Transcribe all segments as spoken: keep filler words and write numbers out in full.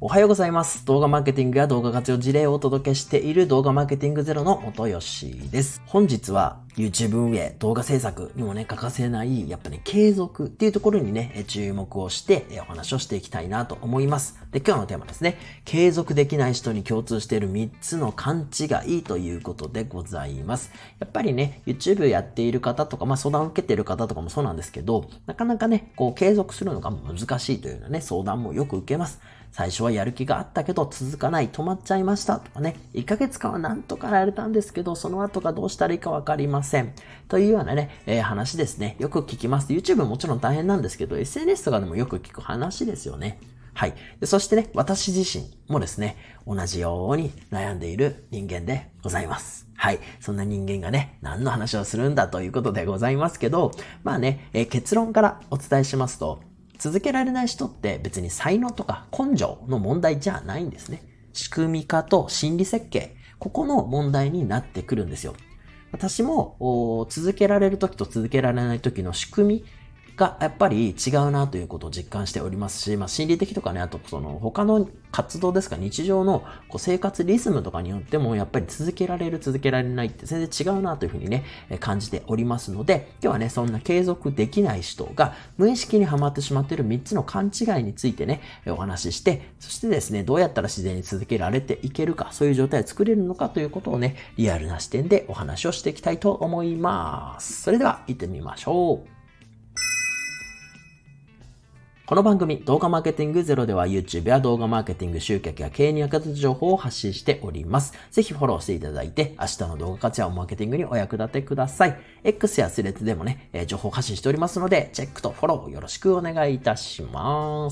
おはようございます。動画マーケティングや動画活用事例をお届けしている動画マーケティングゼロの元吉です。本日は YouTube 運営、動画制作にもね、欠かせない、やっぱね、継続っていうところにね、注目をしてお話をしていきたいなと思います。で、今日のテーマですね。継続できない人に共通しているみっつの勘違いということでございます。やっぱりね、YouTube やっている方とか、まあ相談を受けている方とかもそうなんですけど、なかなかね、こう継続するのが難しいというようなね、相談もよく受けます。最初はやる気があったけど続かない、止まっちゃいましたとかね、いっかげつかんはなんとかやれたんですけど、その後がどうしたらいいかわかりません。というようなね、えー、話ですね。よく聞きます。YouTube もちろん大変なんですけど、エスエヌエス とかでもよく聞く話ですよね。はい。でそしてね、私自身もですね、同じように悩んでいる人間でございます。はい。そんな人間がね、何の話をするんだということでございますけど、まあね、えー、結論からお伝えしますと、続けられない人って別に才能とか根性の問題じゃないんですね。仕組み化と心理設計、ここの問題になってくるんですよ。私も続けられる時と続けられない時の仕組みがやっぱり違うなということを実感しておりますし、まあ心理的とかね、あとその他の活動ですか、日常のこう生活リズムとかによってもやっぱり続けられる続けられないって全然違うなというふうにね、感じておりますので、今日はね、そんな継続できない人が無意識にはまってしまっているみっつの勘違いについてね、お話しして、そしてですね、どうやったら自然に続けられていけるか、そういう状態を作れるのかということをね、リアルな視点でお話をしていきたいと思います。それでは行ってみましょう。この番組、動画マーケティングゼロでは YouTube や動画マーケティング集客や経営に役立つ情報を発信しております。ぜひフォローしていただいて、明日の動画活用マーケティングにお役立てください。X やスレッズでもね、情報発信しておりますので、チェックとフォローよろしくお願いいたします。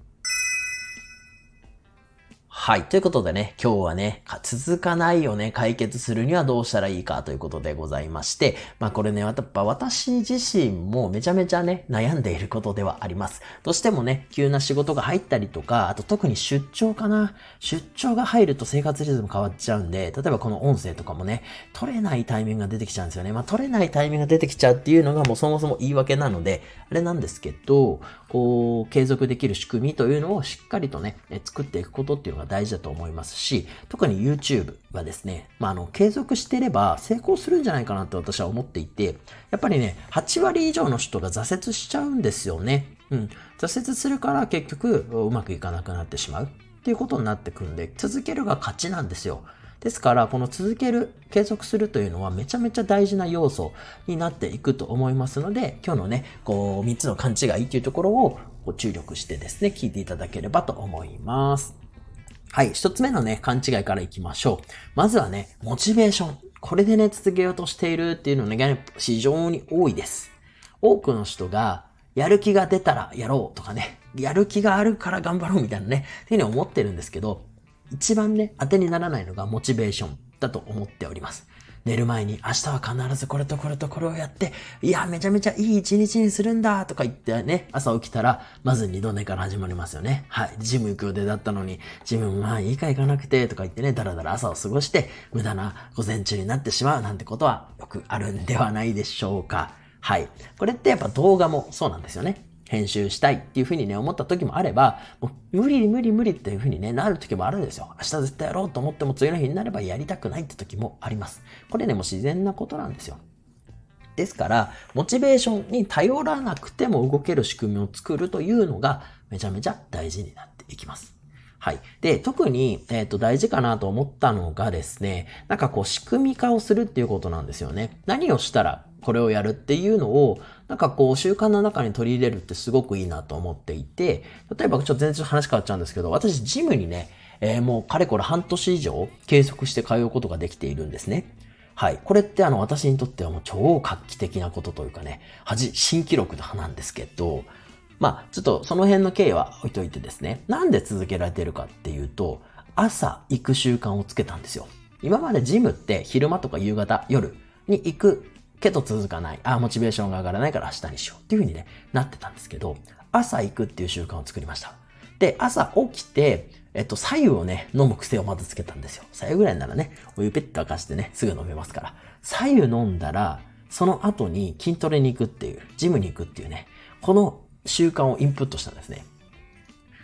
はい。ということでね、今日はね、続かないをね、解決するにはどうしたらいいかということでございまして、まあこれね、やっぱ私自身もめちゃめちゃね、悩んでいることではあります。どうしてもね、急な仕事が入ったりとか、あと特に出張かな。出張が入ると生活リズム変わっちゃうんで、例えばこの音声とかもね、取れないタイミングが出てきちゃうんですよね。まあ取れないタイミングが出てきちゃうっていうのがもうそもそも言い訳なので、あれなんですけど、こう、継続できる仕組みというのをしっかりとね、作っていくことっていうのが大事だと思いますし、特に YouTube はですね、まあ、あの、継続してれば成功するんじゃないかなと私は思っていて、やっぱりね、はちわり以上の人が挫折しちゃうんですよね。うん。挫折するから結局うまくいかなくなってしまうっていうことになってくるんで、続けるが勝ちなんですよ。ですから、この続ける、継続するというのはめちゃめちゃ大事な要素になっていくと思いますので、今日のね、こう、みっつの勘違いっていうところを注力してですね、聞いていただければと思います。はい、一つ目のね、勘違いからいきましょう。まずはね、モチベーション。これでね、続けようとしているっていうのがね、非常に多いです。多くの人が、やる気が出たらやろうとかね、やる気があるから頑張ろうみたいなね、っていうふうに思ってるんですけど、一番ね、当てにならないのがモチベーションだと思っております。寝る前に明日は必ずこれとこれとこれをやって、いや、めちゃめちゃいい一日にするんだとか言ってね、朝起きたら、まず二度寝から始まりますよね。はい。ジム行く予定だったのに、ジムまあいいか行かなくてとか言ってね、だらだら朝を過ごして、無駄な午前中になってしまうなんてことはよくあるんではないでしょうか。はい。これってやっぱ動画もそうなんですよね。編集したいっていう風にね、思った時もあれば、もう無理無理無理っていう風にね、なる時もあるんですよ。明日絶対やろうと思っても次の日になればやりたくないって時もあります。これね、もう自然なことなんですよ。ですから、モチベーションに頼らなくても動ける仕組みを作るというのがめちゃめちゃ大事になっていきます。はい。で、特に、えっと、大事かなと思ったのがですね、なんかこう仕組み化をするっていうことなんですよね。何をしたらこれをやるっていうのを、なんかこう習慣の中に取り入れるってすごくいいなと思っていて、例えばちょっと全然話変わっちゃうんですけど、私ジムにね、えー、もうかれこれ半年以上継続して通うことができているんですね。はい。これってあの私にとってはもう超画期的なことというかね、はじ、新記録なんですけど、まあ、ちょっとその辺の経緯は置いといてですね、なんで続けられているかっていうと、朝行く習慣をつけたんですよ。今までジムって昼間とか夕方、夜に行くけど続かない。あ、モチベーションが上がらないから明日にしようっていう風にね、なってたんですけど、朝行くっていう習慣を作りました。で、朝起きて、えっと、白湯をね、飲む癖をまずつけたんですよ。白湯ぐらいならね、お湯ペッと沸かしてね、すぐ飲めますから。白湯飲んだら、その後に筋トレに行くっていう、ジムに行くっていうね、この習慣をインプットしたんですね。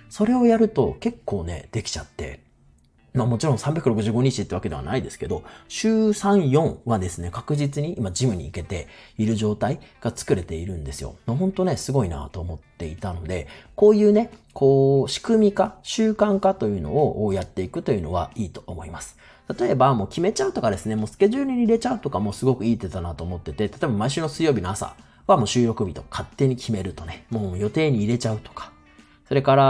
それをやると結構ね、できちゃって、まあもちろんさんびゃくろくじゅうごにちってわけではないですけど、週さん、よんはですね、確実に今ジムに行けている状態が作れているんですよ。ほんとね、すごいなと思っていたので、こういうね、こう、仕組み化、習慣化というのをやっていくというのはいいと思います。例えばもう決めちゃうとかですね、もうスケジュールに入れちゃうとかもすごくいい手だなと思ってて、例えば毎週の水曜日の朝はもう収録日と勝手に決めるとね、もう予定に入れちゃうとか、それから、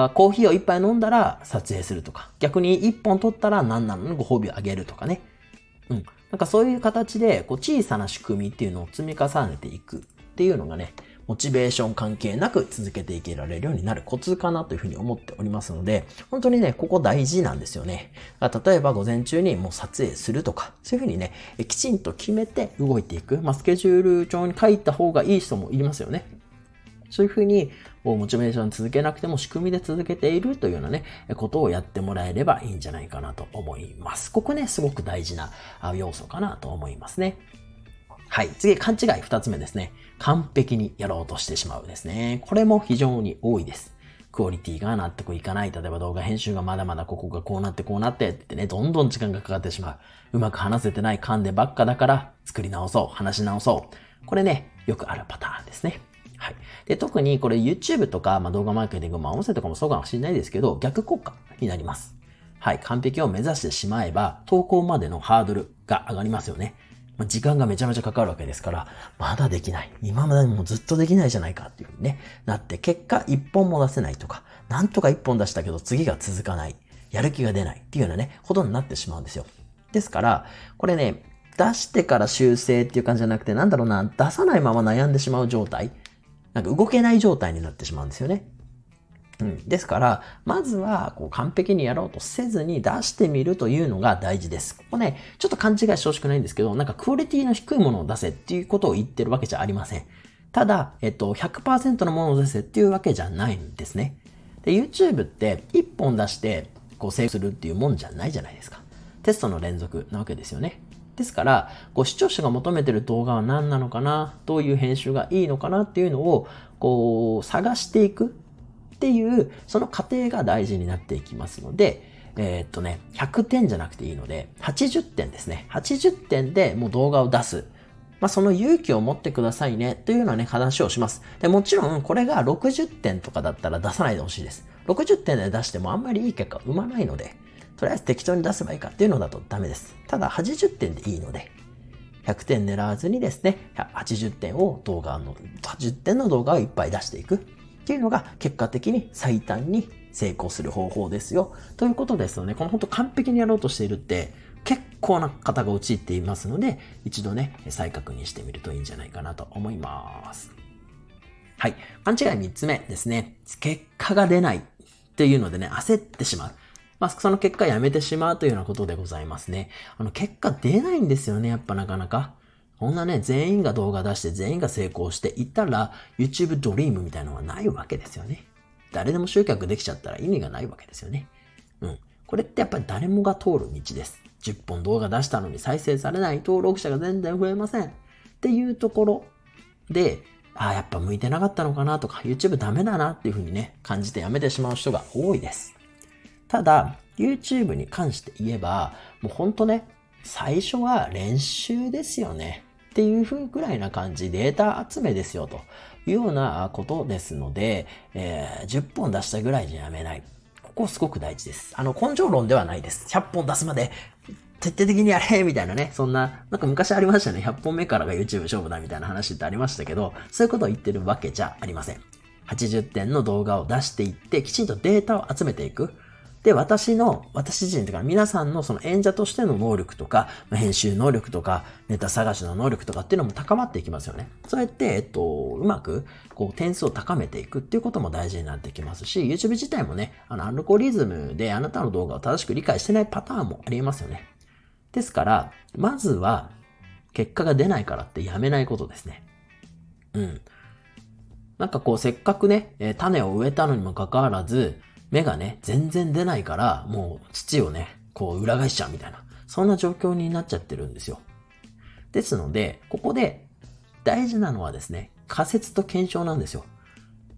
コーヒーを一杯飲んだら撮影するとか、逆に一本取ったら何なのにご褒美をあげるとかね。うん。なんかそういう形で、こう小さな仕組みっていうのを積み重ねていくっていうのがね、モチベーション関係なく続けていけられるようになるコツかなというふうに思っておりますので、本当にね、ここ大事なんですよね。例えば午前中にもう撮影するとか、そういうふうにね、きちんと決めて動いていく。まあ、スケジュール帳に書いた方がいい人もいますよね。そういうふうに、モチベーション続けなくても仕組みで続けているというようなね、ことをやってもらえればいいんじゃないかなと思います。ここね、すごく大事な要素かなと思いますね。はい。次、勘違い二つ目ですね。完璧にやろうとしてしまうですね。これも非常に多いです。クオリティが納得いかない。例えば動画編集がまだまだここがこうなってこうなってってね、どんどん時間がかかってしまう。うまく話せてない噛んでばっかだから作り直そう、話し直そう。これね、よくあるパターンですね。はい。で、特にこれ YouTube とか、まあ、動画マーケティング、まあ、音声とかもそうかもしれないですけど、逆効果になります。はい。完璧を目指してしまえば、投稿までのハードルが上がりますよね。まあ、時間がめちゃめちゃかかるわけですから、まだできない。今までもずっとできないじゃないかっていう風にね、なって、結果一本も出せないとか、なんとか一本出したけど次が続かない。やる気が出ないっていうようなね、ことになってしまうんですよ。ですから、これね、出してから修正っていう感じじゃなくて、なんだろうな、出さないまま悩んでしまう状態。なんか動けない状態になってしまうんですよね。うん。ですから、まずはこう完璧にやろうとせずに出してみるというのが大事です。ここね、ちょっと勘違いしてほしくないんですけど、なんかクオリティの低いものを出せっていうことを言ってるわけじゃありません。ただ、えっと、ひゃくパーセント のものを出せっていうわけじゃないんですね。で、YouTube っていっぽん出してこう成功するっていうもんじゃないじゃないですか。テストの連続なわけですよね。ですから、こう視聴者が求めてる動画は何なのかな、どういう編集がいいのかなっていうのを、こう、探していくっていう、その過程が大事になっていきますので、えー、っとね、ひゃくてんじゃなくていいので、はちじゅってんですね。はちじゅってんでもう動画を出す。まあ、その勇気を持ってくださいね、というようなね、話をします。で、もちろん、これがろくじゅってんとかだったら出さないでほしいです。ろくじゅってんで出してもあんまりいい結果生まないので、とりあえず適当に出せばいいかっていうのだとダメです。ただはちじゅってんでいいので、ひゃくてん狙わずにですね、はちじゅってんを動画の、はちじゅってんの動画をいっぱい出していくっていうのが結果的に最短に成功する方法ですよ。ということですので、この本当完璧にやろうとしているって結構な方が陥っていますので、一度ね、再確認してみるといいんじゃないかなと思います。はい。勘違いみっつめですね。結果が出ないっていうのでね、焦ってしまう。まあ、その結果やめてしまうというようなことでございますね。あの、結果出ないんですよね、やっぱなかなか。こんなね、全員が動画出して全員が成功していったら YouTube ドリームみたいなのはないわけですよね。誰でも集客できちゃったら意味がないわけですよね。うん。これってやっぱり誰もが通る道です。じゅっぽん動画出したのに再生されない、登録者が全然増えません。っていうところで、ああ、やっぱ向いてなかったのかなとか、YouTube ダメだなっていう風にね、感じてやめてしまう人が多いです。ただ、YouTube に関して言えば、もうほんとね、最初は練習ですよね。っていう風ぐらいな感じ、データ集めですよというようなことですので、えー、じゅっぽん出したぐらいじゃやめない。ここすごく大事です。あの、根性論ではないです。ひゃっぽん出すまで徹底的にやれみたいなね、そんな、なんか昔ありましたね。ひゃっぽんめからが YouTube 勝負だみたいな話ってありましたけど、そういうことを言ってるわけじゃありません。はちじゅってんの動画を出していって、きちんとデータを集めていく。で、私の、私自身とか皆さんのその演者としての能力とか、編集能力とか、ネタ探しの能力とかっていうのも高まっていきますよね。そうやって、えっと、うまく、こう、点数を高めていくっていうことも大事になってきますし、YouTube 自体もね、あの、アルゴリズムであなたの動画を正しく理解してないパターンもありえますよね。ですから、まずは、結果が出ないからってやめないことですね。うん。なんかこう、せっかくね、種を植えたのにもかかわらず、芽がね、全然出ないから、もう土をね、こう裏返しちゃうみたいな、そんな状況になっちゃってるんですよ。ですので、ここで大事なのはですね、仮説と検証なんですよ。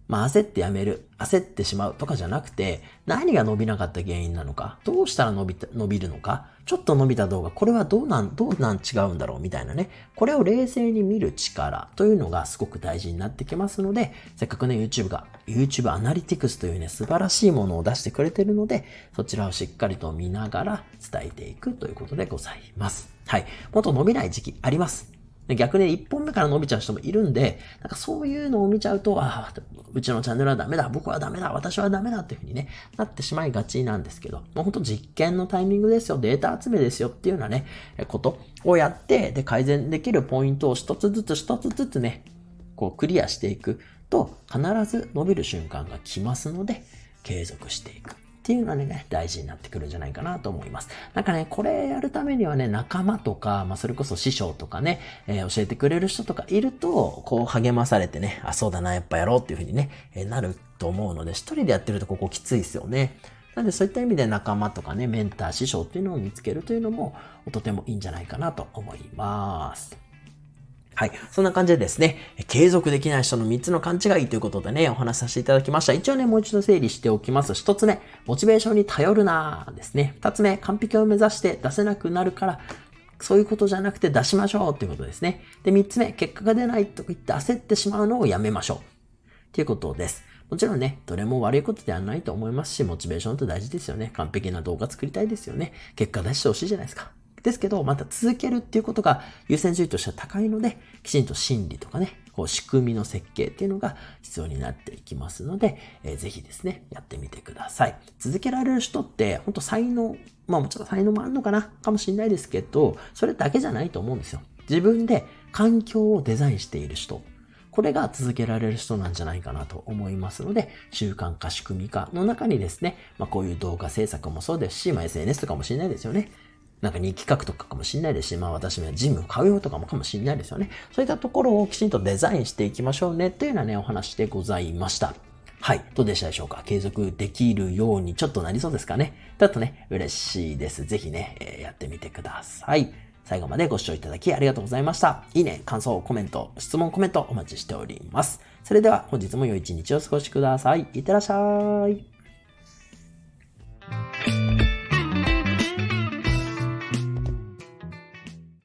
まあ焦ってやめる、焦ってしまうとかじゃなくて、何が伸びなかった原因なのか、どうしたら伸びた、伸びるのか、ちょっと伸びた動画、これはどうなん、どうなん違うんだろうみたいなね。これを冷静に見る力というのがすごく大事になってきますので、せっかくね、YouTube が、YouTube アナリティクスというね、素晴らしいものを出してくれてるので、そちらをしっかりと見ながら伝えていくということでございます。はい。もっと伸びない時期あります。逆にいっぽんめから伸びちゃう人もいるんで、なんかそういうのを見ちゃうと、ああ、うちのチャンネルはダメだ、僕はダメだ、私はダメだっていうふうにね、なってしまいがちなんですけど、もうほんと実験のタイミングですよ、データ集めですよっていうようなね、ことをやって、で、改善できるポイントを一つずつ一つずつね、こうクリアしていくと、必ず伸びる瞬間が来ますので、継続していく。っていうのはね、大事になってくるんじゃないかなと思います。なんかね、これやるためにはね、仲間とか、まあ、それこそ師匠とかね、えー、教えてくれる人とかいると、こう励まされてね、あ、そうだな、やっぱやろうっていうふうにね、えー、なると思うので、一人でやってるとここきついですよね。なのでそういった意味で仲間とかね、メンター、師匠っていうのを見つけるというのも、とてもいいんじゃないかなと思います。はい。そんな感じでですね、継続できない人のみっつの勘違いということでね、お話しさせていただきました。一応ね、もう一度整理しておきます。ひとつめ、モチベーションに頼るなですね。ふたつめ、完璧を目指して出せなくなるから、そういうことじゃなくて出しましょうっていうことですね。で、みっつめ、結果が出ないと言って焦ってしまうのをやめましょう。っていうことです。もちろんね、どれも悪いことではないと思いますし、モチベーションって大事ですよね。完璧な動画作りたいですよね。結果出してほしいじゃないですか。ですけど、また続けるっていうことが優先順位としては高いので、きちんと心理とかね、こう仕組みの設計っていうのが必要になっていきますので、えー、ぜひですね、やってみてください。続けられる人って、本当才能、まあもちろん才能もあるのかな、かもしれないですけど、それだけじゃないと思うんですよ。自分で環境をデザインしている人。これが続けられる人なんじゃないかなと思いますので、習慣化、仕組み化の中にですね、まあこういう動画制作もそうですし、まあ エスエヌエス とかもしれないですよね。なんか日記書くとかかもしれないですし、まあ私もジムを買うよとかもかもしれないですよね。そういったところをきちんとデザインしていきましょうねというようなね、お話でございました。はい。どうでしたでしょうか？継続できるようにちょっとなりそうですかね？だとね、嬉しいです。ぜひね、えー、やってみてください。最後までご視聴いただきありがとうございました。いいね、感想、コメント、質問、コメントお待ちしております。それでは本日も良い一日をお過ごしください。いってらっしゃい。